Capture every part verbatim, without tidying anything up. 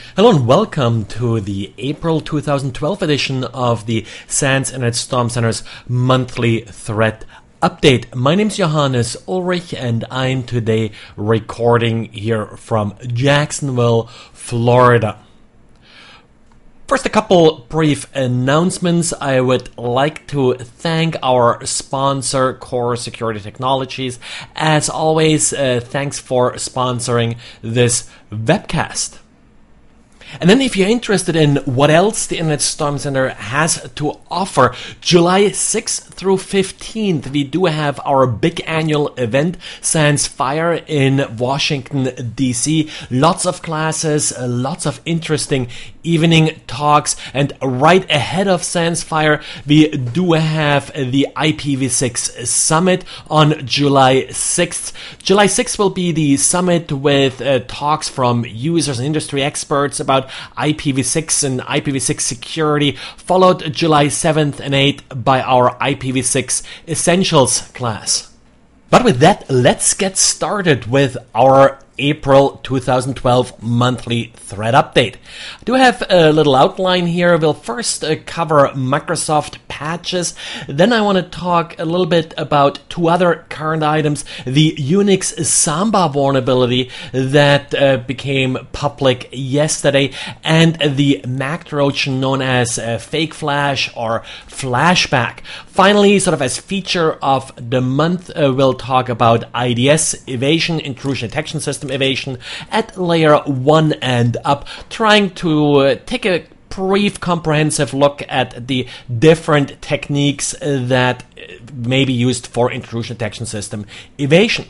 Hello and welcome to the April two thousand twelve edition of the SANS Internet Storm Center's monthly threat update. My name's Johannes Ulrich and I'm today recording here from Jacksonville, Florida. First, a couple brief announcements. I would like to thank our sponsor, Core Security Technologies. As always, uh, thanks for sponsoring this webcast. And then if you're interested in what else the Internet Storm Center has to offer, July sixth through fifteenth, we do have our big annual event, SANSFIRE, in Washington, D C. Lots of classes, uh, lots of interesting evening talks, and right ahead of SANSFIRE, we do have the I P v six Summit on July sixth. July sixth will be the summit with uh, talks from users and industry experts about I P v six and I P v six security, followed July seventh and eighth by our I P v six Essentials class. But with that, let's get started with our April two thousand twelve monthly threat update. I do have a little outline here. We'll first uh, cover Microsoft patches. Then I want to talk a little bit about two other current items. The Unix Samba vulnerability that uh, became public yesterday, and the Mac Trojan known as uh, Fake Flash or Flashback. Finally, sort of as feature of the month, uh, we'll talk about I D S evasion, intrusion detection system evasion at layer one and up, trying to uh, take a brief comprehensive look at the different techniques that may be used for intrusion detection system evasion.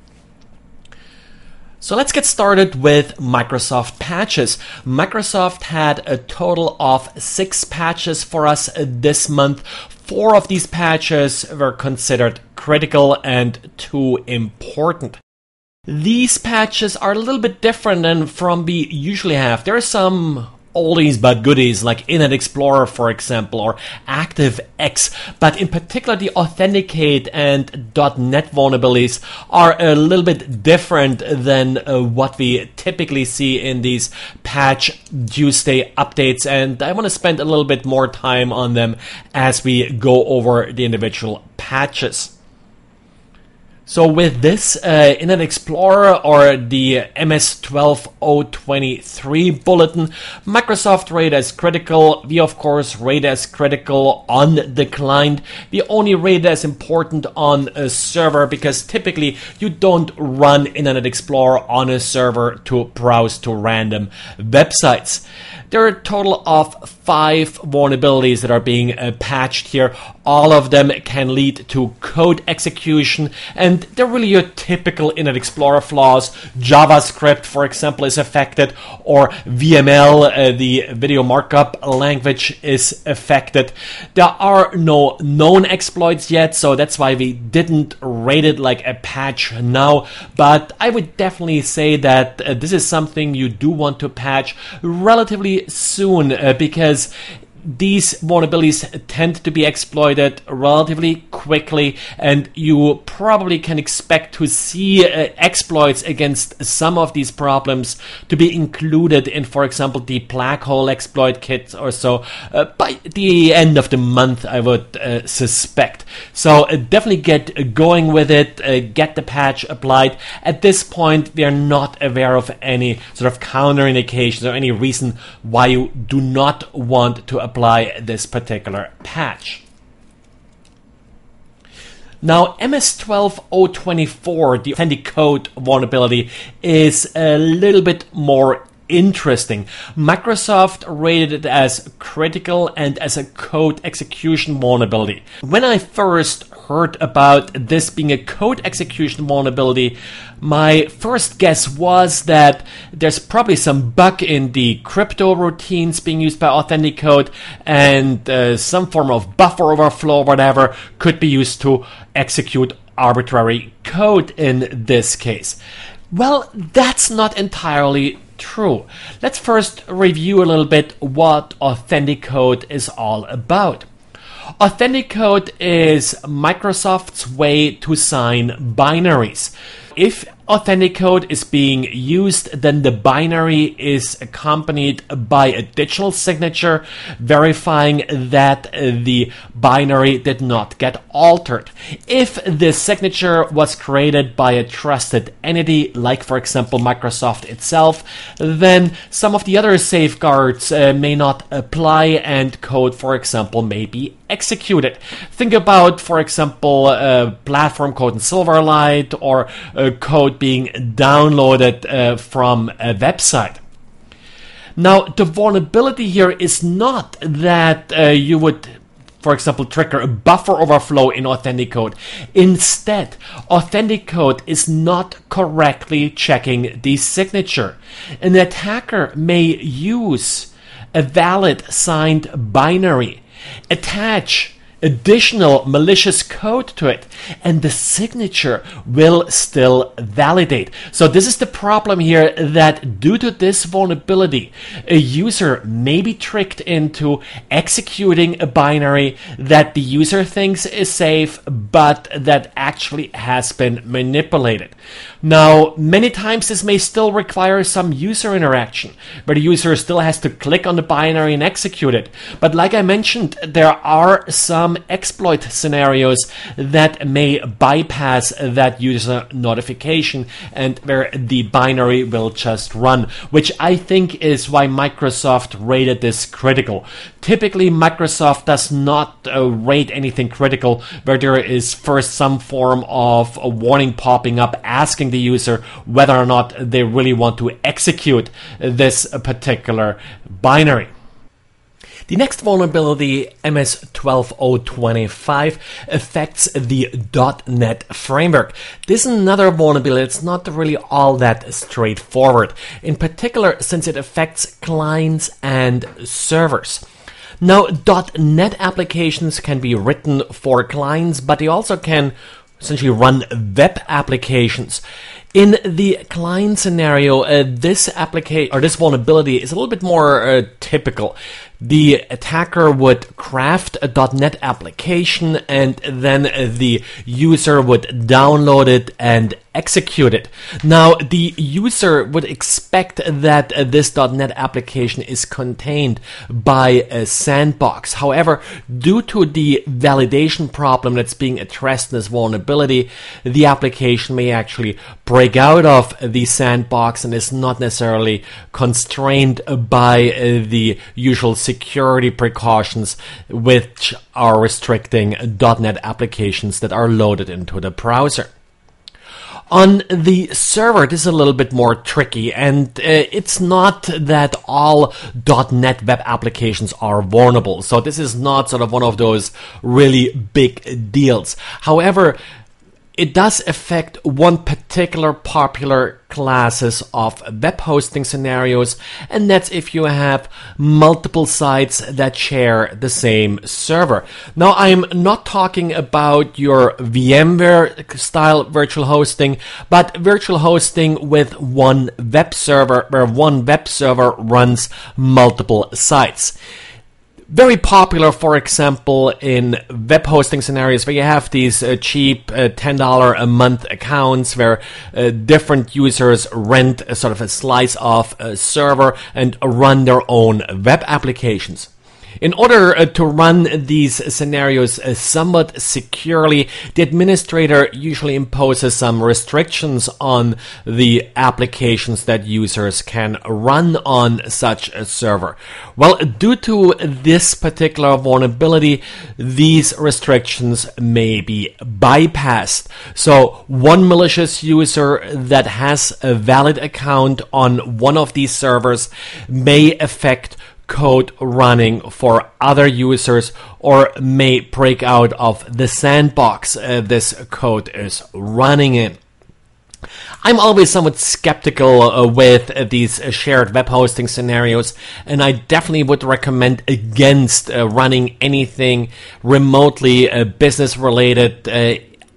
So let's get started with Microsoft patches. Microsoft had a total of six patches for us this month. Four of these patches were considered critical and too important. These patches are a little bit different than from we usually have. There are some oldies but goodies like Internet Explorer, for example, or ActiveX, but in particular the Authenticate and .NET vulnerabilities are a little bit different than uh, what we typically see in these patch Tuesday updates, and I want to spend a little bit more time on them as we go over the individual patches. So with this uh, Internet Explorer or the M S twelve oh twenty-three bulletin, Microsoft rate as critical. We of course rate as critical on the client. We only rate as important on a server because typically you don't run Internet Explorer on a server to browse to random websites. There are a total of five vulnerabilities that are being uh, patched here. All of them can lead to code execution, and they're really your typical Internet Explorer flaws. JavaScript, for example, is affected, or V M L, uh, the video markup language, is affected. There are no known exploits yet, so that's why we didn't rate it like a patch now, but I would definitely say that uh, this is something you do want to patch relatively soon, uh, because these vulnerabilities tend to be exploited relatively quickly, and you probably can expect to see uh, exploits against some of these problems to be included in, for example, the Black Hole exploit kit or so uh, by the end of the month, I would uh, suspect. So uh, definitely get going with it, uh, get the patch applied. At this point, we are not aware of any sort of counterindications or any reason why you do not want to apply this particular patch. Now, M S twelve oh twenty-four, the Authenticate vulnerability, is a little bit more interesting. Microsoft rated it as critical and as a code execution vulnerability. When I first heard about this being a code execution vulnerability, my first guess was that there's probably some bug in the crypto routines being used by Authenticate, and uh, some form of buffer overflow or whatever could be used to execute arbitrary code in this case. Well, that's not entirely true. Let's first review a little bit what Authenticate is all about. Authenticate is Microsoft's way to sign binaries. If Authenticode is being used, then the binary is accompanied by a digital signature verifying that the binary did not get altered. If the signature was created by a trusted entity, like for example Microsoft itself, then some of the other safeguards uh, may not apply and code, for example, may be executed. Think about, for example, uh, platform code in Silverlight or uh, code being downloaded uh, from a website. Now, the vulnerability here is not that uh, you would, for example, trigger a buffer overflow in Authenticode. Instead, Authenticode is not correctly checking the signature. An attacker may use a valid signed binary, attach additional malicious code to it, and the signature will still validate. So this is the problem here, that due to this vulnerability, a user may be tricked into executing a binary that the user thinks is safe, but that actually has been manipulated. Now, many times this may still require some user interaction, where the user still has to click on the binary and execute it. But like I mentioned, there are some exploit scenarios that may bypass that user notification and where the binary will just run, which I think is why Microsoft rated this critical. Typically, Microsoft does not uh, rate anything critical where there is first some form of a warning popping up asking the user whether or not they really want to execute this particular binary. The next vulnerability, M S twelve oh twenty-five, affects the .NET framework. This is another vulnerability. It's not really all that straightforward, in particular since it affects clients and servers. Now, .NET applications can be written for clients, but they also can essentially run web applications. In the client scenario, uh, this application or this vulnerability is a little bit more uh, typical. The attacker would craft a .NET application and then the user would download it and execute it. Now, the user would expect that uh, this .NET application is contained by a sandbox. However, due to the validation problem that's being addressed in this vulnerability, the application may actually break out of the sandbox and is not necessarily constrained by uh, the usual security precautions which are restricting .NET applications that are loaded into the browser. On the server, this is a little bit more tricky, and uh, it's not that all .NET web applications are vulnerable. So this is not sort of one of those really big deals. However, it does affect one particular popular classes of web hosting scenarios, and that's if you have multiple sites that share the same server. Now, I'm not talking about your VMware style virtual hosting, but virtual hosting with one web server, where one web server runs multiple sites. Very popular, for example, in web hosting scenarios where you have these uh, cheap uh, ten dollars a month accounts where uh, different users rent a sort of a slice of a server and run their own web applications. In order uh, to run these scenarios uh, somewhat securely, the administrator usually imposes some restrictions on the applications that users can run on such a server. Well, due to this particular vulnerability, these restrictions may be bypassed. So one malicious user that has a valid account on one of these servers may affect code running for other users or may break out of the sandbox uh, this code is running in. I'm always somewhat skeptical uh, with uh, these uh, shared web hosting scenarios, and I definitely would recommend against uh, running anything remotely uh, business related uh,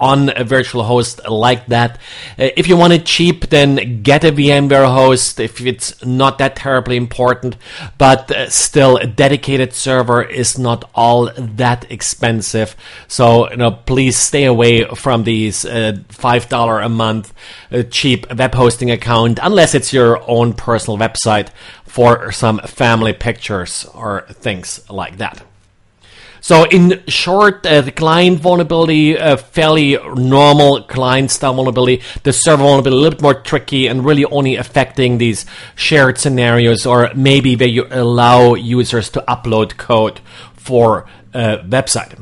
on a virtual host like that. Uh, if you want it cheap, then get a VMware host if it's not that terribly important, but uh, still a dedicated server is not all that expensive. So, you know, please stay away from these uh, five dollars a month uh, cheap web hosting account, unless it's your own personal website for some family pictures or things like that. So in short, uh, the client vulnerability, uh, fairly normal client-style vulnerability. The server vulnerability, a little bit more tricky and really only affecting these shared scenarios, or maybe where you allow users to upload code for a website.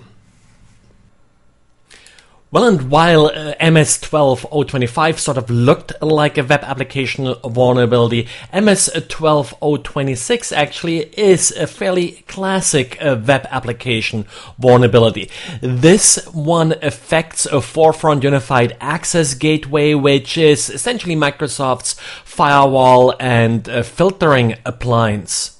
Well, and while uh, M S twelve oh twenty-five sort of looked like a web application vulnerability, M S twelve oh twenty-six actually is a fairly classic uh, web application vulnerability. This one affects a Forefront Unified Access Gateway, which is essentially Microsoft's firewall and uh, filtering appliance.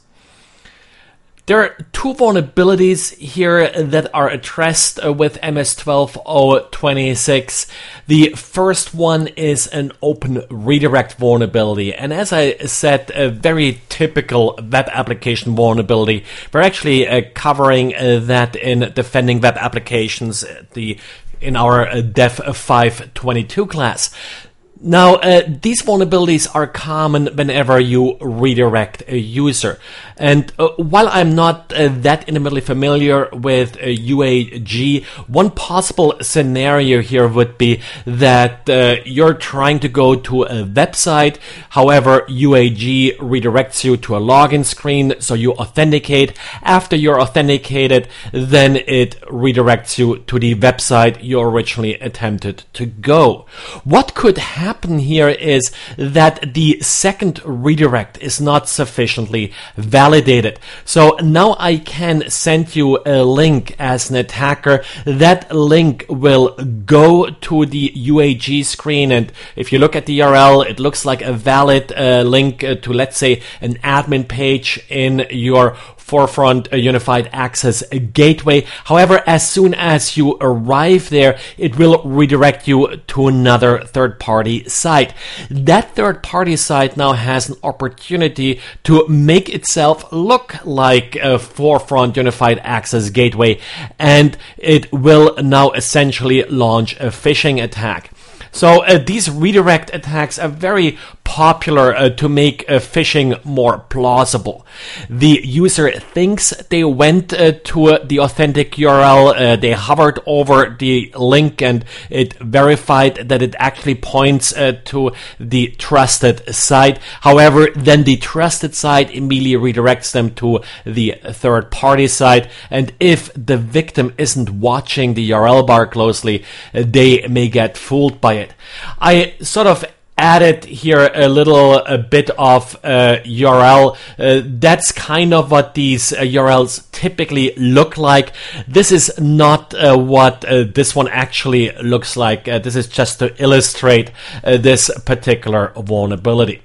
There are two vulnerabilities here that are addressed uh, with M S twelve oh twenty-six. The first one is an open redirect vulnerability. And as I said, a very typical web application vulnerability. We're actually uh, covering uh, that in Defending Web Applications the in our uh, Dev five twenty-two class. Now, uh, these vulnerabilities are common whenever you redirect a user. And uh, while I'm not uh, that intimately familiar with uh, U A G, one possible scenario here would be that uh, you're trying to go to a website. However, U A G redirects you to a login screen, so you authenticate. After you're authenticated, then it redirects you to the website you originally attempted to go. What could happen happen here is that the second redirect is not sufficiently validated. So now I can send you a link as an attacker. That link will go to the U A G screen, and if you look at the U R L, it looks like a valid uh, link uh, to, let's say, an admin page in your Forefront Unified Access Gateway. However, as soon as you arrive there, it will redirect you to another third-party site. That third-party site now has an opportunity to make itself look like a Forefront Unified Access Gateway, and it will now essentially launch a phishing attack. So uh, these redirect attacks are very popular uh, to make uh, phishing more plausible. The user thinks they went uh, to uh, the authentic U R L, uh, they hovered over the link, and it verified that it actually points uh, to the trusted site. However, then the trusted site immediately redirects them to the third-party site, and if the victim isn't watching the U R L bar closely, uh, they may get fooled by it. I sort of added here a little a bit of uh, U R L. Uh, that's kind of what these uh, U R Ls typically look like. This is not uh, what uh, this one actually looks like. Uh, this is just to illustrate uh, this particular vulnerability.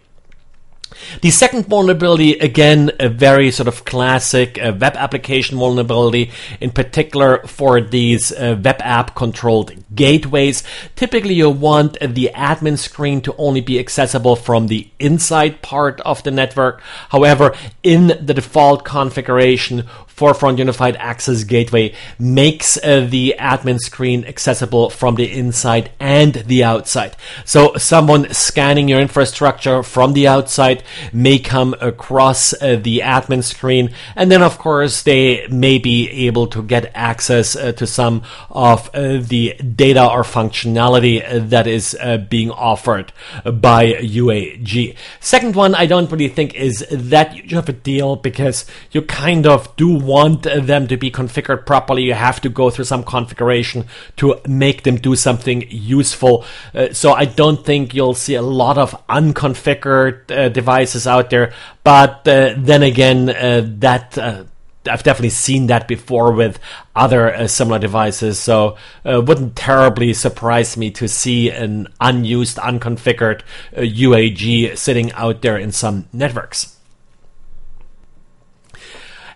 The second vulnerability, again, a very sort of classic uh, web application vulnerability, in particular for these uh, web app controlled gateways. Typically, you want uh, the admin screen to only be accessible from the inside part of the network. However, in the default configuration, Forefront Unified Access Gateway makes uh, the admin screen accessible from the inside and the outside. So someone scanning your infrastructure from the outside may come across uh, the admin screen, and then of course they may be able to get access uh, to some of uh, the data or functionality uh, that is uh, being offered by U A G. Second one, I don't really think is that huge of a deal, because you kind of do want them to be configured properly. You have to go through some configuration to make them do something useful. Uh, so I don't think you'll see a lot of unconfigured uh, devices out there. But uh, then again, uh, that uh, I've definitely seen that before with other uh, similar devices. So it uh, wouldn't terribly surprise me to see an unused, unconfigured uh, U A G sitting out there in some networks.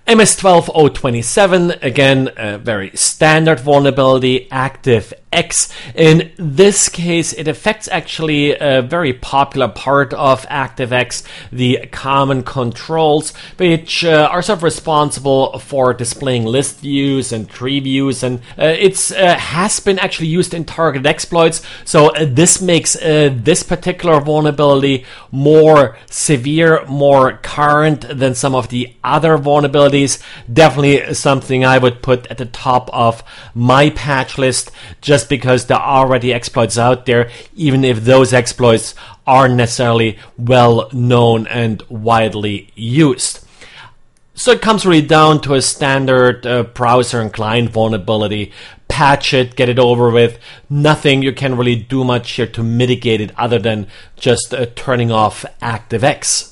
M S twelve oh twenty-seven, again, a very standard vulnerability, ActiveX. In this case, it affects actually a very popular part of ActiveX, the common controls, which uh, are sort of responsible for displaying list views and tree views, and uh, it uh, has been actually used in targeted exploits, so uh, this makes uh, this particular vulnerability more severe, more current than some of the other vulnerabilities. Definitely something I would put at the top of my patch list, just because there are already exploits out there, even if those exploits aren't necessarily well known and widely used. So it comes really down to a standard uh, browser and client vulnerability. Patch it, get it over with. Nothing you can really do much here to mitigate it other than just uh, turning off ActiveX.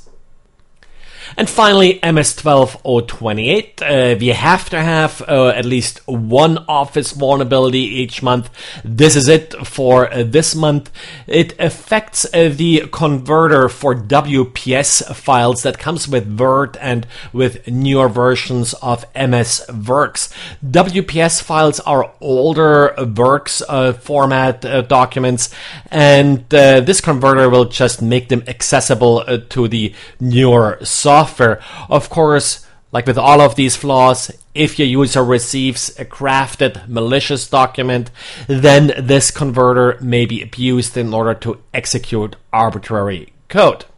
And finally, M S twelve oh twenty-eight. Uh, we have to have uh, at least one Office vulnerability each month. This is it for uh, this month. It affects uh, the converter for W P S files that comes with Word and with newer versions of M S Works. W P S files are older Works uh, format uh, documents, and uh, this converter will just make them accessible uh, to the newer software. Software. Of course, like with all of these flaws, if your user receives a crafted malicious document, then this converter may be abused in order to execute arbitrary code.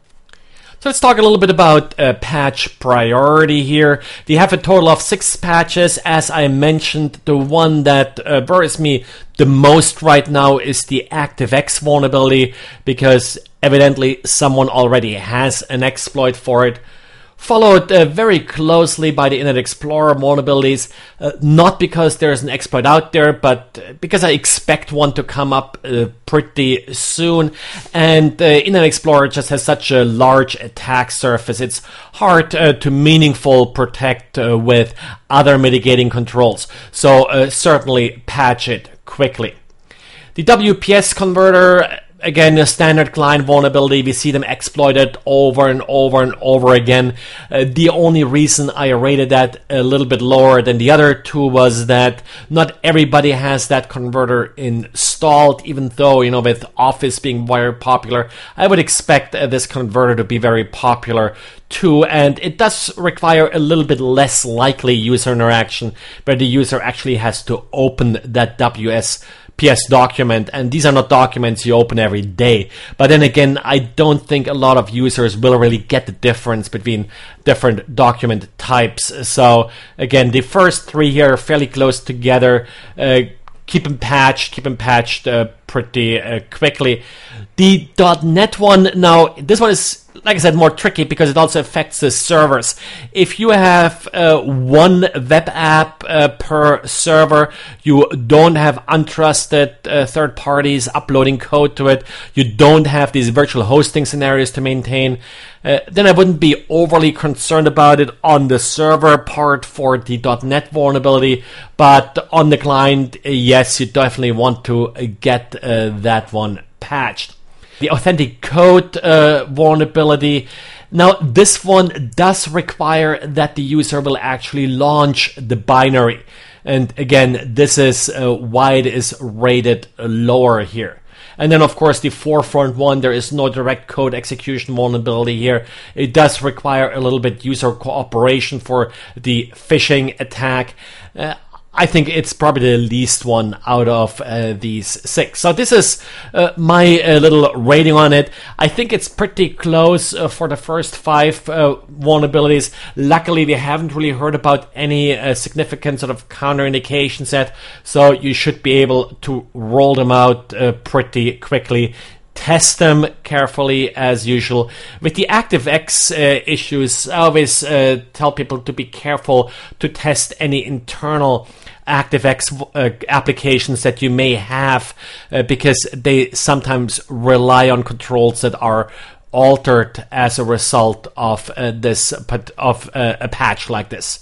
So let's talk a little bit about uh, patch priority here. We have a total of six patches. As I mentioned, the one that uh, worries me the most right now is the ActiveX vulnerability, because evidently someone already has an exploit for it. Followed uh, very closely by the Internet Explorer vulnerabilities, uh, not because there's an exploit out there, but because I expect one to come up uh, pretty soon. And uh, Internet Explorer just has such a large attack surface, it's hard uh, to meaningful protect uh, with other mitigating controls. So uh, certainly patch it quickly. The W P S converter, again, a standard client vulnerability. We see them exploited over and over and over again. Uh, the only reason I rated that a little bit lower than the other two was that not everybody has that converter installed, even though, you know, with Office being very popular, I would expect uh, this converter to be very popular too, and it does require a little bit less likely user interaction, where the user actually has to open that W P S document, and these are not documents you open every day. But then again, I don't think a lot of users will really get the difference between different document types. So again, the first three here are fairly close together. Uh, keep them patched, keep them patched uh, pretty uh, quickly. The .NET one, now this one is, like I said, more tricky because it also affects the servers. If you have uh, one web app uh, per server, you don't have untrusted uh, third parties uploading code to it, you don't have these virtual hosting scenarios to maintain, uh, then I wouldn't be overly concerned about it on the server part for the .NET vulnerability. But on the client, uh, yes, you definitely want to uh, get uh, that one patched. The authentic code uh, vulnerability. Now, this one does require that the user will actually launch the binary. And again, this is uh, why it is rated lower here. And then, of course, the forefront one, there is no direct code execution vulnerability here. It does require a little bit user cooperation for the phishing attack. Uh, I think it's probably the least one out of uh, these six. So this is uh, my uh, little rating on it. I think it's pretty close uh, for the first five uh, vulnerabilities. Luckily, we haven't really heard about any uh, significant sort of counterindications yet, so you should be able to roll them out uh, pretty quickly. Test them carefully as usual. With the ActiveX uh, issues, I always uh, tell people to be careful to test any internal ActiveX uh, applications that you may have, uh, because they sometimes rely on controls that are altered as a result of uh, this of uh, a patch like this.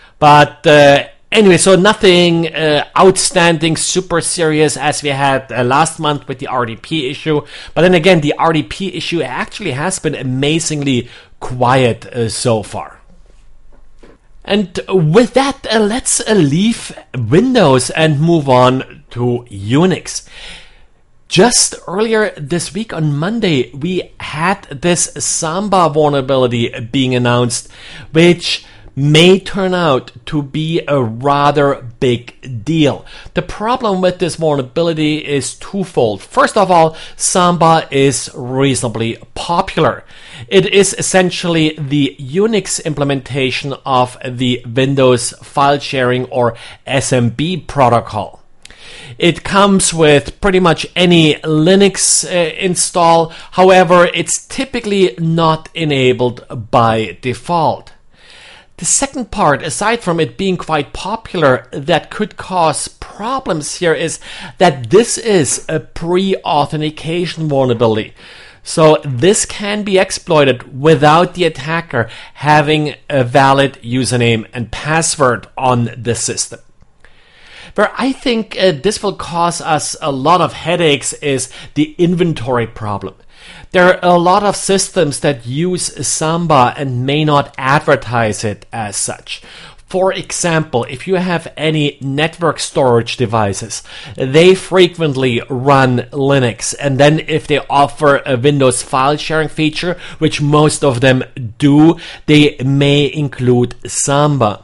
But uh, Anyway, so nothing uh, outstanding, super serious as we had uh, last month with the R D P issue. But then again, the R D P issue actually has been amazingly quiet uh, so far. And with that, uh, let's uh, leave Windows and move on to Unix. Just earlier this week on Monday, we had this Samba vulnerability being announced, which may turn out to be a rather big deal. The problem with this vulnerability is twofold. First of all, Samba is reasonably popular. It is essentially the Unix implementation of the Windows file sharing or S M B protocol. It comes with pretty much any Linux uh, install. However, it's typically not enabled by default. The second part, aside from it being quite popular, that could cause problems here is that this is a pre-authentication vulnerability. So this can be exploited without the attacker having a valid username and password on the system. Where I think uh, this will cause us a lot of headaches is the inventory problem. There are a lot of systems that use Samba and may not advertise it as such. For example, if you have any network storage devices, they frequently run Linux. And then if they offer a Windows file sharing feature, which most of them do, they may include Samba.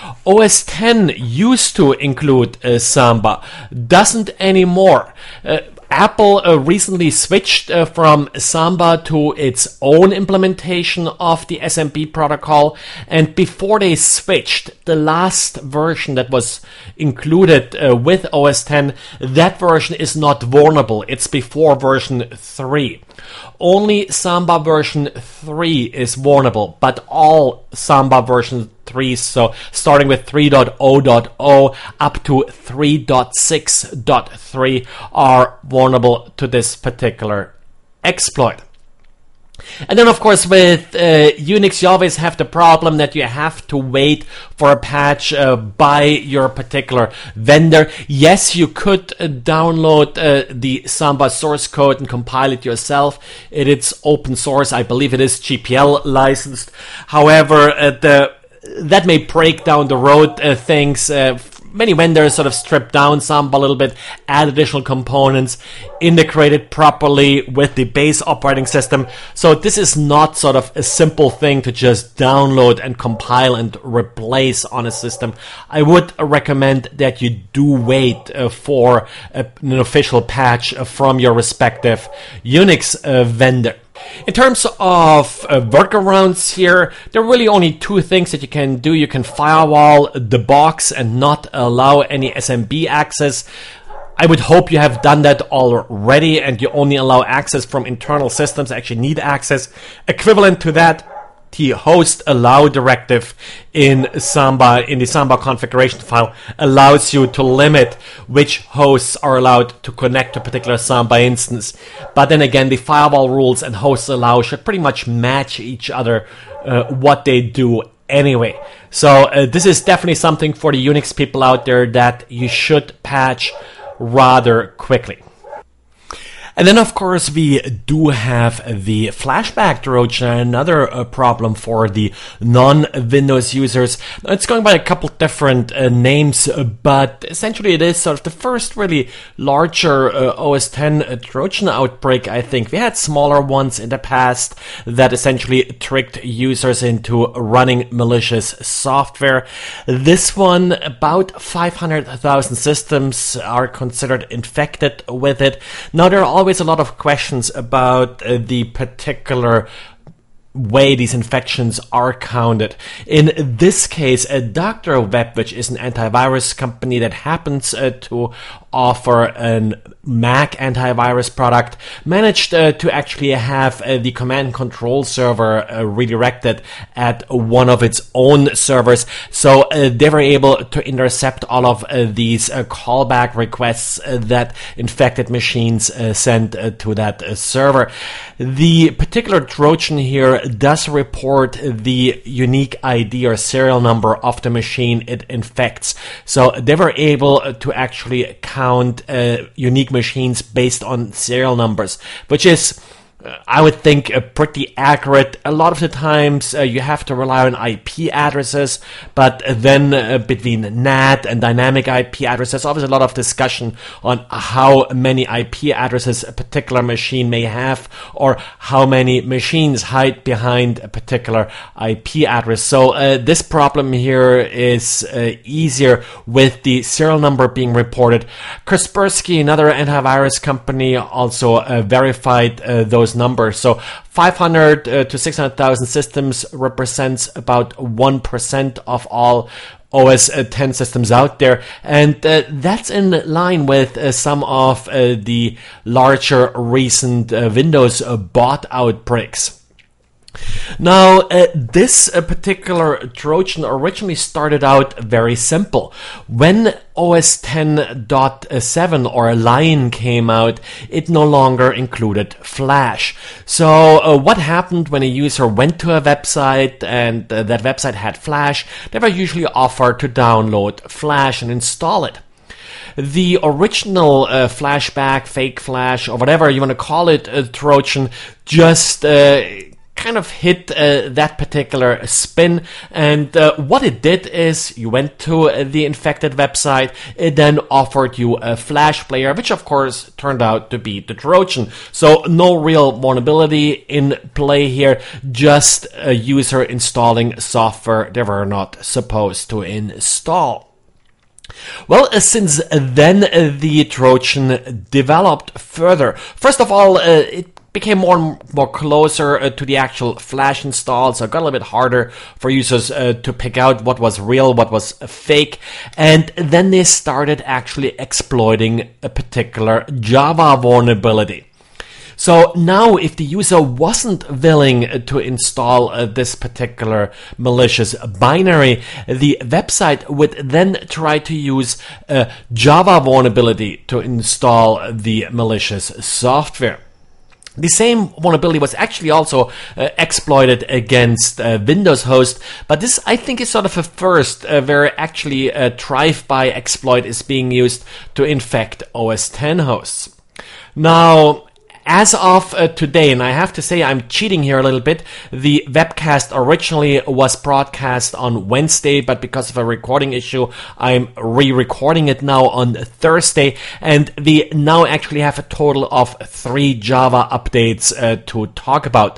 O S ten used to include uh, Samba, doesn't anymore. Uh, Apple uh, recently switched uh, from Samba to its own implementation of the S M B protocol, and before they switched, the last version that was included uh, with O S ten, that version is not vulnerable. It's before version three. Only Samba version three is vulnerable, but all Samba version three, so starting with three point zero point zero up to three point six point three, are vulnerable to this particular exploit. And then, of course, with uh, Unix, you always have the problem that you have to wait for a patch uh, by your particular vendor. Yes, you could uh, download uh, the Samba source code and compile it yourself. It is open source. I believe it is G P L licensed. However, uh, the that may break down the road uh, things. Uh, many vendors sort of strip down Samba a little bit, add additional components, integrate it properly with the base operating system. So this is not sort of a simple thing to just download and compile and replace on a system. I would recommend that you do wait uh, for a, an official patch uh, from your respective Unix uh, vendor. In terms of uh, workarounds here, there are really only two things that you can do. You can firewall the box and not allow any S M B access. I would hope you have done that already and you only allow access from internal systems that actually need access. Equivalent to that, the host allow directive in Samba, in the Samba configuration file, allows you to limit which hosts are allowed to connect to a particular Samba instance. But then again, the firewall rules and hosts allow should pretty much match each other, uh, what they do anyway. So uh, this is definitely something for the Unix people out there that you should patch rather quickly. And then, of course, we do have the flashback Trojan, another uh, problem for the non-Windows users. It's going by a couple different uh, names, uh, but essentially it is sort of the first really larger uh, O S ten uh, Trojan outbreak, I think. We had smaller ones in the past that essentially tricked users into running malicious software. This one, about five hundred thousand systems are considered infected with it. Now, there are always a lot of questions about uh, the particular way these infections are counted. In this case, uh, Doctor Web, which is an antivirus company that happens uh, to offer a Mac antivirus product, managed uh, to actually have uh, the command and control server uh, redirected at one of its own servers. So uh, they were able to intercept all of uh, these uh, callback requests uh, that infected machines uh, sent uh, to that uh, server. The particular Trojan here does report the unique I D or serial number of the machine it infects. So they were able to actually count uh, unique machines based on serial numbers, which is I would think uh, pretty accurate. A lot of the times uh, you have to rely on I P addresses, but then uh, between N A T and dynamic I P addresses, obviously a lot of discussion on how many I P addresses a particular machine may have, or how many machines hide behind a particular I P address. So uh, this problem here is uh, easier with the serial number being reported. Kaspersky, another antivirus company, also uh, verified uh, those numbers. So five hundred uh, to six hundred thousand systems represents about one percent of all O S ten systems out there, and uh, that's in line with uh, some of uh, the larger recent uh, Windows uh, bot outbreaks. Now, uh, this uh, particular Trojan originally started out very simple. When O S ten point seven or Lion came out, it no longer included Flash. So uh, what happened when a user went to a website and uh, that website had Flash? They were usually offered to download Flash and install it. The original uh, flashback, fake Flash, or whatever you want to call it, uh, Trojan, just uh, kind of hit uh, that particular spin, and uh, what it did is you went to uh, the infected website, it then offered you a Flash player, which of course turned out to be the Trojan. So no real vulnerability in play here, just a user installing software they were not supposed to install. Well, uh, since then uh, the Trojan developed further. First of all, uh, it became more and more closer uh, to the actual Flash install, so it got a little bit harder for users uh, to pick out what was real, what was fake, and then they started actually exploiting a particular Java vulnerability. So now if the user wasn't willing to install uh, this particular malicious binary, the website would then try to use a Java vulnerability to install the malicious software. The same vulnerability was actually also uh, exploited against uh, Windows host, but this I think is sort of a first uh, where actually a drive-by exploit is being used to infect O S ten hosts. Now, as of uh, today, and I have to say I'm cheating here a little bit, the webcast originally was broadcast on Wednesday, but because of a recording issue, I'm re-recording it now on Thursday, and we now actually have a total of three Java updates uh, to talk about.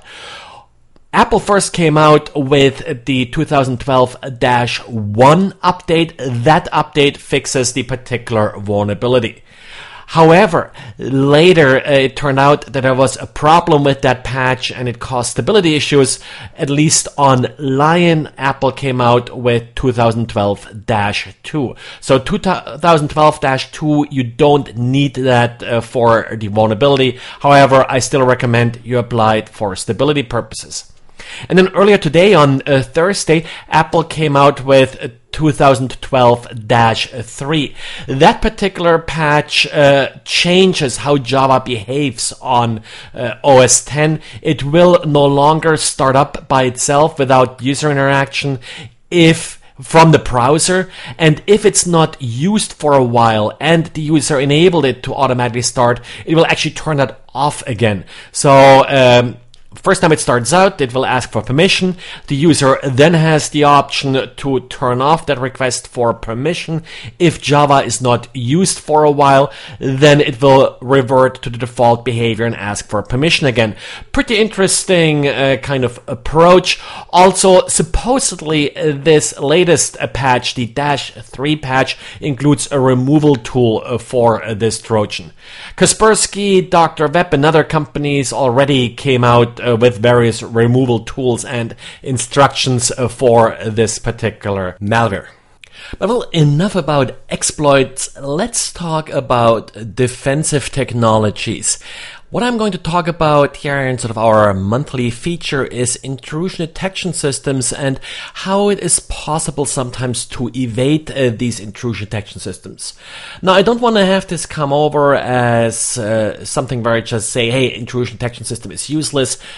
Apple first came out with the two thousand twelve dash one update. That update fixes the particular vulnerability. However, later uh, it turned out that there was a problem with that patch and it caused stability issues. At least on Lion, Apple came out with two thousand twelve dash two. So two thousand twelve dash two, you don't need that uh, for the vulnerability. However, I still recommend you apply it for stability purposes. And then earlier today on uh, Thursday, Apple came out with uh, two thousand twelve dash three. That particular patch uh, changes how Java behaves on uh, O S ten. It will no longer start up by itself without user interaction if from the browser, and if it's not used for a while and the user enabled it to automatically start, it will actually turn that off again. So um, first time it starts out, it will ask for permission. The user then has the option to turn off that request for permission. If Java is not used for a while, then it will revert to the default behavior and ask for permission again. Pretty interesting uh, kind of approach. Also, supposedly uh, this latest uh, patch, the dash three patch, includes a removal tool uh, for uh, this Trojan. Kaspersky, Doctor Web, and other companies already came out Uh, with various removal tools and instructions uh, for this particular malware. But well, enough about exploits. Let's talk about defensive technologies. What I'm going to talk about here in sort of our monthly feature is intrusion detection systems and how it is possible sometimes to evade uh, these intrusion detection systems. Now, I don't want to have this come over as uh, something where I just say, hey, intrusion detection system is useless.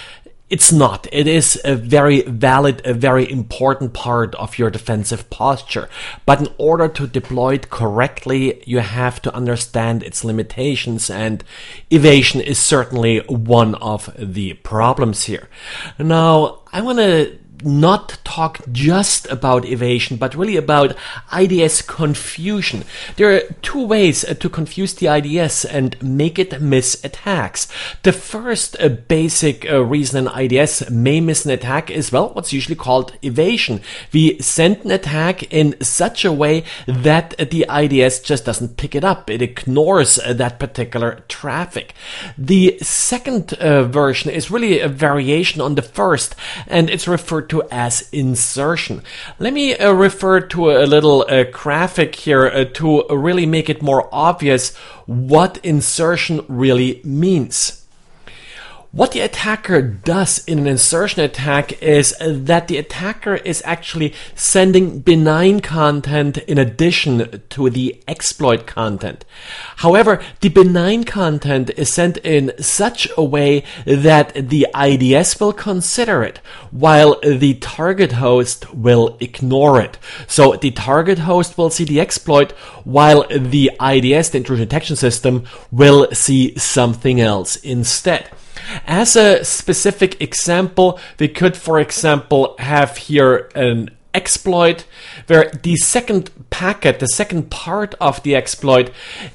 It's not. It is a very valid, a very important part of your defensive posture. But in order to deploy it correctly, you have to understand its limitations, and evasion is certainly one of the problems here. Now, I want to not talk just about evasion, but really about I D S confusion. There are two ways to confuse the I D S and make it miss attacks. The first uh, basic uh, reason an I D S may miss an attack is, well, what's usually called evasion. We send an attack in such a way that the I D S just doesn't pick it up. It ignores uh, that particular traffic. The second uh, version is really a variation on the first, and it's referred to as insertion. Let me uh, refer to a little uh, graphic here uh, to really make it more obvious what insertion really means. What the attacker does in an insertion attack is that the attacker is actually sending benign content in addition to the exploit content. However, the benign content is sent in such a way that the I D S will consider it, while the target host will ignore it. So the target host will see the exploit, while the I D S, the intrusion detection system, will see something else instead. As a specific example, we could, for example, have here an exploit where the second packet, the second part of the exploit,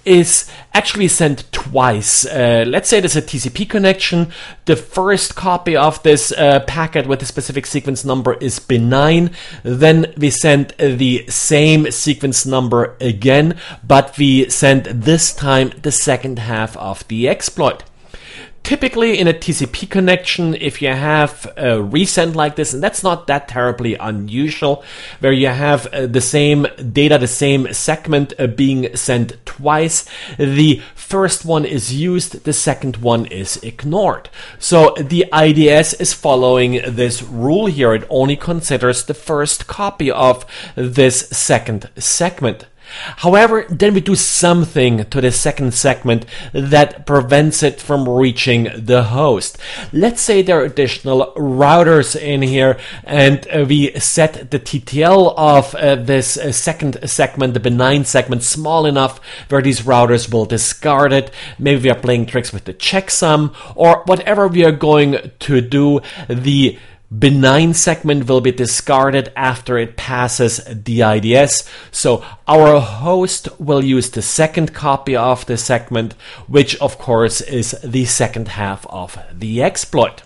is actually sent twice. Uh, let's say there's a T C P connection. The first copy of this uh, packet with a specific sequence number is benign. Then we send the same sequence number again, but we send this time the second half of the exploit. Typically in a T C P connection, if you have a resend like this, and that's not that terribly unusual, where you have uh, the same data, the same segment uh, being sent twice, the first one is used, the second one is ignored. So the I D S is following this rule here. It only considers the first copy of this second segment. However, then we do something to the second segment that prevents it from reaching the host. Let's say there are additional routers in here, and uh, we set the T T L of uh, this uh, second segment, the benign segment, small enough where these routers will discard it. Maybe we are playing tricks with the checksum, or whatever we are going to do. The benign segment will be discarded after it passes the I D S. So our host will use the second copy of the segment, which of course is the second half of the exploit.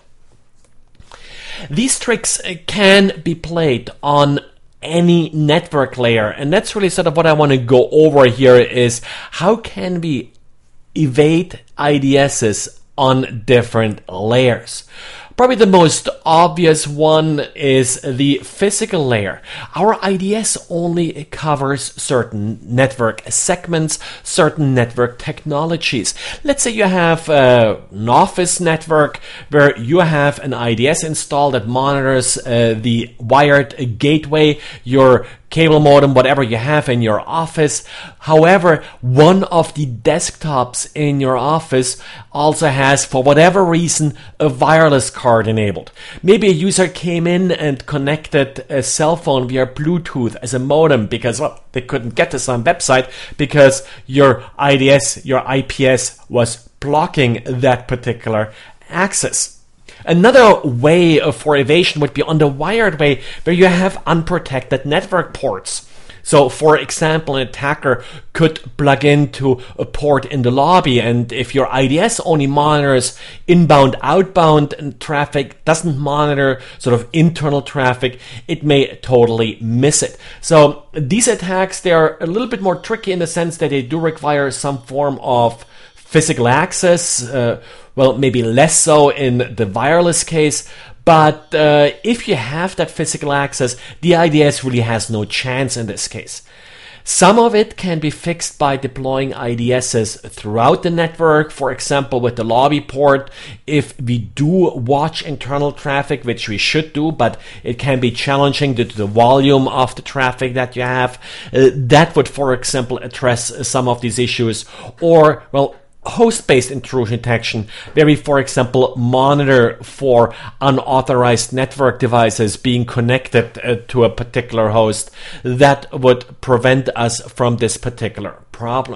These tricks can be played on any network layer, and that's really sort of what I want to go over here, is how can we evade I D Ss on different layers. Probably the most obvious one is the physical layer. Our I D S only covers certain network segments, certain network technologies. Let's say you have uh, an office network where you have an I D S installed that monitors uh, the wired gateway, your cable modem, whatever you have in your office. However, one of the desktops in your office also has, for whatever reason, a wireless card enabled. Maybe a user came in and connected a cell phone via Bluetooth as a modem because, well, they couldn't get to some website because your I D S, your I P S was blocking that particular access. Another way for evasion would be on the wired way, where you have unprotected network ports. So, for example, an attacker could plug into a port in the lobby, and if your I D S only monitors inbound, outbound traffic, doesn't monitor sort of internal traffic, it may totally miss it. So, these attacks, they are a little bit more tricky in the sense that they do require some form of physical access, uh, well, maybe less so in the wireless case, but uh, if you have that physical access, the I D S really has no chance in this case. Some of it can be fixed by deploying I D Ss throughout the network, for example with the lobby port. If we do watch internal traffic, which we should do, but it can be challenging due to the volume of the traffic that you have, uh, that would, for example, address some of these issues. Or, well, host-based intrusion detection, where we, for example, monitor for unauthorized network devices being connected uh, to a particular host, that would prevent us from this particular problem.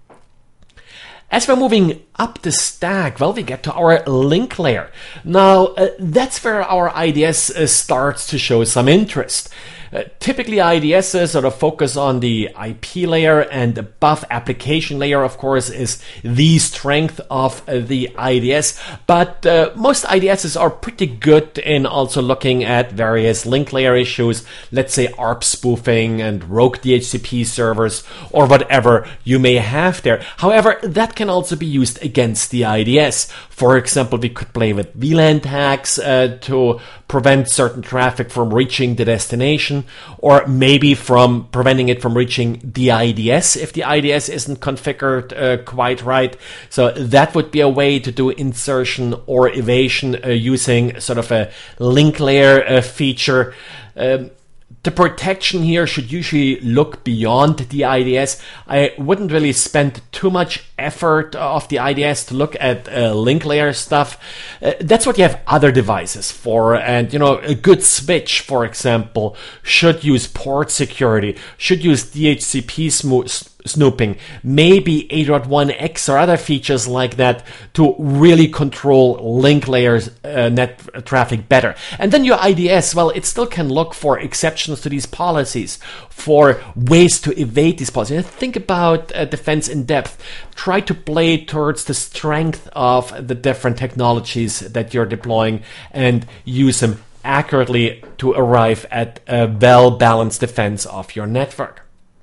As we're moving up the stack, well, we get to our link layer. Now, uh, that's where our I D S uh, starts to show some interest. Uh, typically, I D Ss sort of focus on the I P layer, and above application layer, of course, is the strength of uh, the I D S. But uh, most I D Ss are pretty good in also looking at various link layer issues, let's say A R P spoofing and rogue D H C P servers, or whatever you may have there. However, that can also be used against the I D S. For example, we could play with V LAN tags uh, to prevent certain traffic from reaching the destination, or maybe from preventing it from reaching the I D S if the I D S isn't configured uh, quite right. So that would be a way to do insertion or evasion uh, using sort of a link layer uh, feature. Um, The protection here should usually look beyond the I D S. I wouldn't really spend too much effort of the I D S to look at uh, link layer stuff. Uh, that's what you have other devices for. And, you know, a good switch, for example, should use port security, should use D H C P smooth snooping, maybe eight dot one X or other features like that to really control link layers uh, net traffic better. And then your I D S, well, it still can look for exceptions to these policies, for ways to evade these policies. Think about uh, defense in depth. Try to play towards the strength of the different technologies that you're deploying and use them accurately to arrive at a well-balanced defense of your network.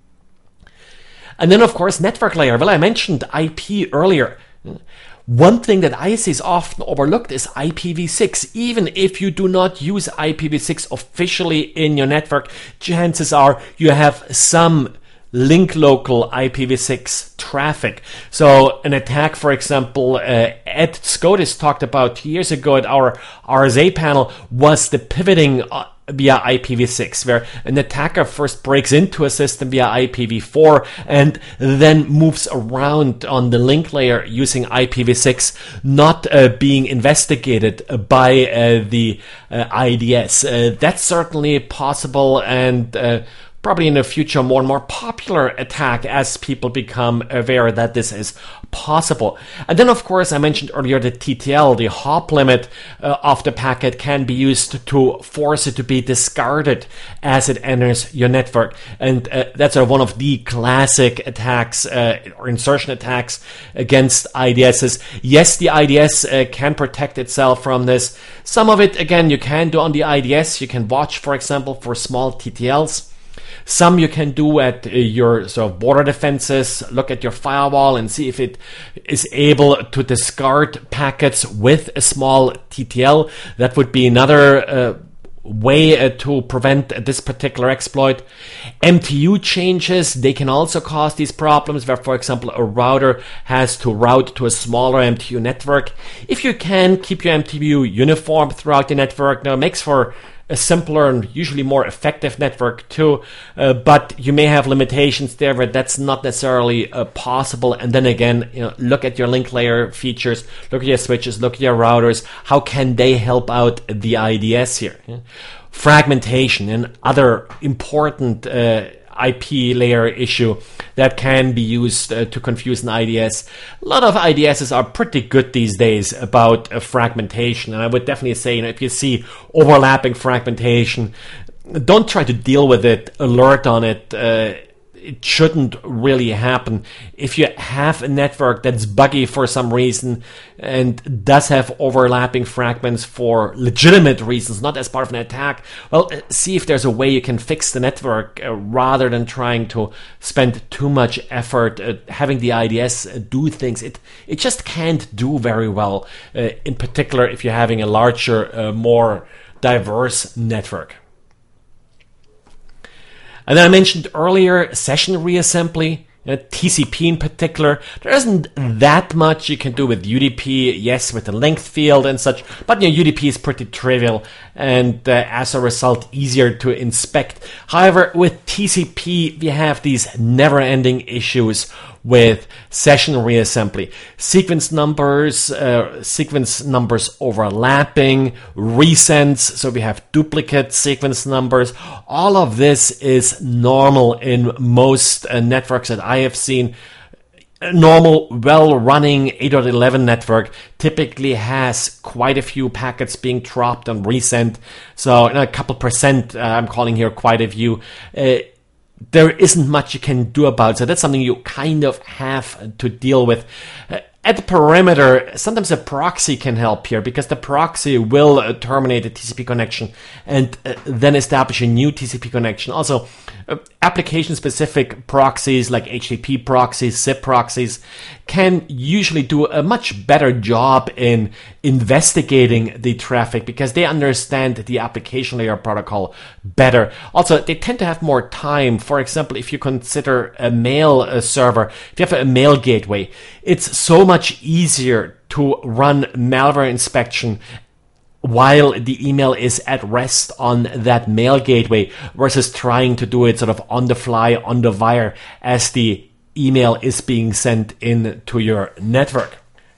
And then, of course, network layer. Well, I mentioned I P earlier. One thing that I see is often overlooked is I P v six. Even if you do not use I P v six officially in your network, chances are you have some link local I P v six traffic. So an attack, for example, uh, Ed Scotus talked about two years ago at our R S A panel, was the pivoting uh, via I P v six, where an attacker first breaks into a system via I P v four and then moves around on the link layer using I P v six, not uh, being investigated by uh, the uh, I D S. Uh, that's certainly possible, and uh, probably in the future more and more popular attack as people become aware that this is possible. And then, of course, I mentioned earlier the T T L, the hop limit uh, of the packet can be used to force it to be discarded as it enters your network. And uh, that's uh, one of the classic attacks uh, or insertion attacks against I D Ss. Yes, the I D S uh, can protect itself from this. Some of it, again, you can do on the I D S. You can watch, for example, for small T T Ls. Some you can do at uh, your sort of border defenses, look at your firewall and see if it is able to discard packets with a small T T L. That would be another uh, way uh, to prevent this particular exploit. M T U changes, they can also cause these problems where, for example, a router has to route to a smaller M T U network. If you can keep your M T U uniform throughout the network, now it makes for a simpler and usually more effective network too, uh, but you may have limitations there where that's not necessarily uh, possible. And then again, you know, look at your link layer features, look at your switches, look at your routers. How can they help out the I D S here? Yeah. Fragmentation and other important uh, I P layer issue that can be used uh, to confuse an I D S. A lot of I D Ss are pretty good these days about uh, fragmentation, and I would definitely say, you know, if you see overlapping fragmentation, don't try to deal with it, alert on it. Uh, it shouldn't really happen. If you have a network that's buggy for some reason and does have overlapping fragments for legitimate reasons, not as part of an attack, well, see if there's a way you can fix the network uh, rather than trying to spend too much effort uh, having the I D S uh, do things. It it just can't do very well, uh, in particular if you're having a larger, uh, more diverse network. And then I mentioned earlier session reassembly, you know, T C P in particular. There isn't that much you can do with U D P, yes, with the length field and such, but you know, U D P is pretty trivial and uh, as a result easier to inspect. However, with T C P, we have these never-ending issues with session reassembly. Sequence numbers, uh, sequence numbers overlapping, resends, so we have duplicate sequence numbers. All of this is normal in most uh, networks that I have seen. A normal, well-running eight dot eleven network typically has quite a few packets being dropped and resent. So you know, a couple percent, uh, I'm calling here quite a few. Uh, there isn't much you can do about it. So that's something you kind of have to deal with. Uh, At the perimeter, sometimes a proxy can help here, because the proxy will uh, terminate the T C P connection and uh, then establish a new T C P connection. Also, uh, application-specific proxies like H T T P proxies, S I P proxies can usually do a much better job in investigating the traffic because they understand the application layer protocol better. Also, they tend to have more time. For example, if you consider a mail uh, server, if you have a mail gateway, it's so much easier to run malware inspection while the email is at rest on that mail gateway versus trying to do it sort of on the fly, on the wire, as the email is being sent in to your network.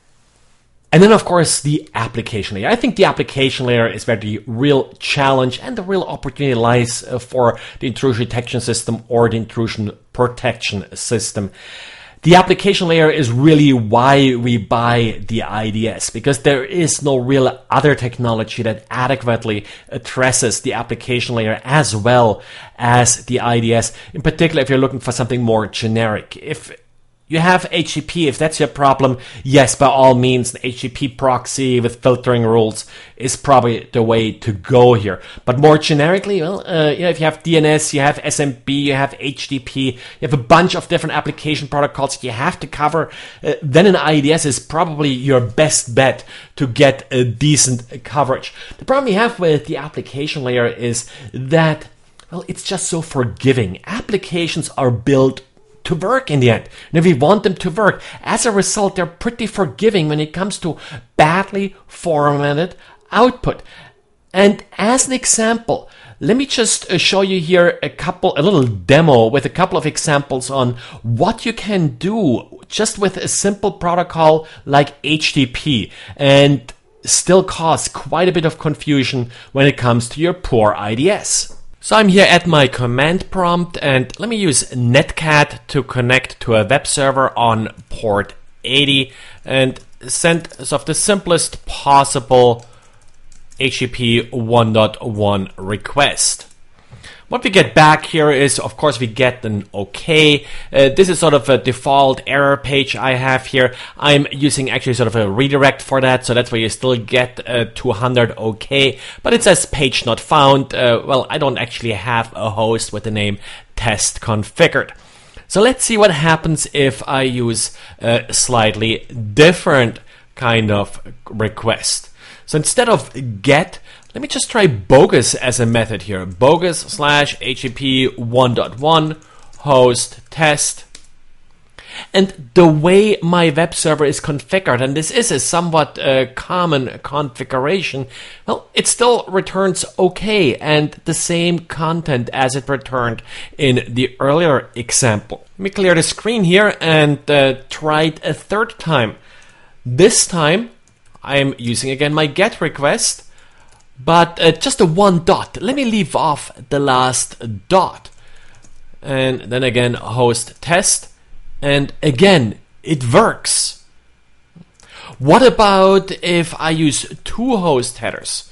And then, of course, the application layer. I think the application layer is where the real challenge and the real opportunity lies for the intrusion detection system or the intrusion protection system. The application layer is really why we buy the I D S, because there is no real other technology that adequately addresses the application layer as well as the I D S. In particular, if you're looking for something more generic. If you have H T T P, if that's your problem, yes, by all means, the H T T P proxy with filtering rules is probably the way to go here. But more generically, well, uh, you know, if you have D N S, you have S M B, you have H T T P, you have a bunch of different application protocols that you have to cover, uh, then an I D S is probably your best bet to get a decent coverage. The problem you have with the application layer is that, well, it's just so forgiving. Applications are built to work in the end. And if we want them to work, as a result, they're pretty forgiving when it comes to badly formatted output. And as an example, let me just show you here a couple, a little demo with a couple of examples on what you can do just with a simple protocol like H T T P and still cause quite a bit of confusion when it comes to your poor I D S. So I'm here at my command prompt, and let me use netcat to connect to a web server on port eighty and send sort of the simplest possible H T T P one dot one request. What we get back here is, of course, we get an OK. Uh, this is sort of a default error page I have here. I'm using actually sort of a redirect for that, so that's where you still get uh, two hundred OK. But it says page not found. Uh, well, I don't actually have a host with the name test configured. So let's see what happens if I use a slightly different kind of request. So instead of get, let me just try bogus as a method here. Bogus slash H T T P one dot one host test. And the way my web server is configured, and this is a somewhat uh, common configuration, well, it still returns OK and the same content as it returned in the earlier example. Let me clear the screen here and uh, try it a third time. This time, I'm using again my GET request. But uh, just a one dot. Let me leave off the last dot. And then again, host test. And again, it works. What about if I use two host headers?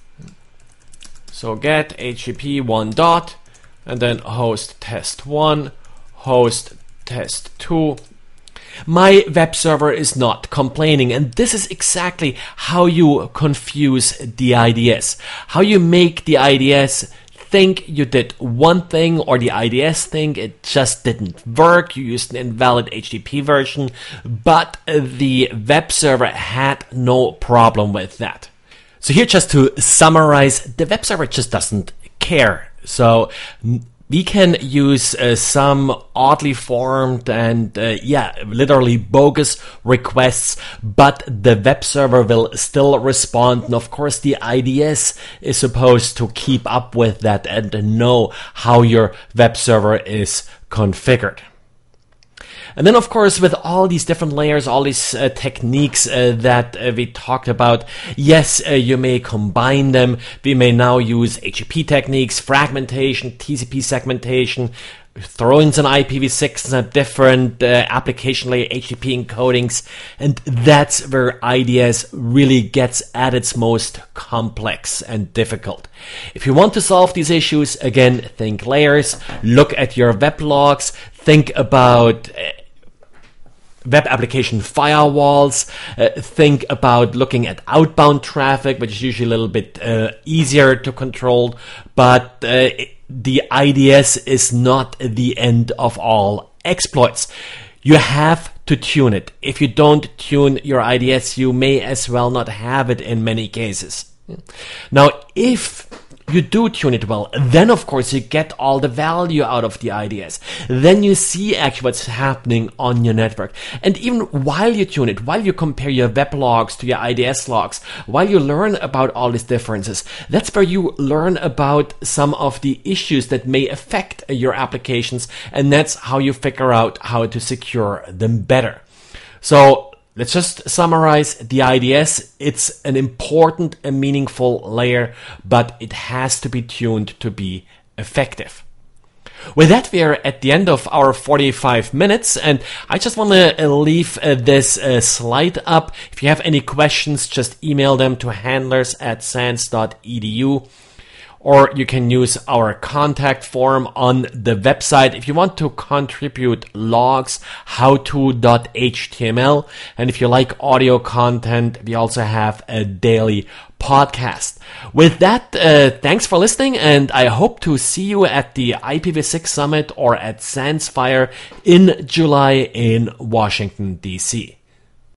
So get H T T P one dot, and then host test one, host test two. My web server is not complaining, and this is exactly how you confuse the I D S. How you make the I D S think you did one thing, or the I D S think it just didn't work. You used an invalid H T T P version, but the web server had no problem with that. So here, just to summarize, the web server just doesn't care. So we can use uh, some oddly formed and, uh, yeah, literally bogus requests, but the web server will still respond. And of course, the I D S is supposed to keep up with that and know how your web server is configured. And then, of course, with all these different layers, all these uh, techniques uh, that uh, we talked about, yes, uh, you may combine them. We may now use H T T P techniques, fragmentation, T C P segmentation, throw in some I P v six and some different uh, application layer H T T P encodings. And that's where I D S really gets at its most complex and difficult. If you want to solve these issues, again, think layers, look at your web logs, think about uh, web application firewalls, uh, think about looking at outbound traffic, which is usually a little bit uh, easier to control, but uh, the I D S is not the end of all exploits. You have to tune it. If you don't tune your I D S, you may as well not have it in many cases. Now, if you do tune it well, then of course you get all the value out of the I D S. Then you see actually what's happening on your network. And even while you tune it, while you compare your web logs to your I D S logs, while you learn about all these differences, that's where you learn about some of the issues that may affect your applications, and that's how you figure out how to secure them better. So let's just summarize the I D S. It's an important and meaningful layer, but it has to be tuned to be effective. With that, we are at the end of our forty-five minutes, and I just want to leave uh, this uh, slide up. If you have any questions, just email them to handlers at sans dot e d u. Or you can use our contact form on the website if you want to contribute logs, howto dot h t m l. And if you like audio content, we also have a daily podcast. With that, uh, thanks for listening, and I hope to see you at the I P v six Summit or at SansFire in July in Washington, D C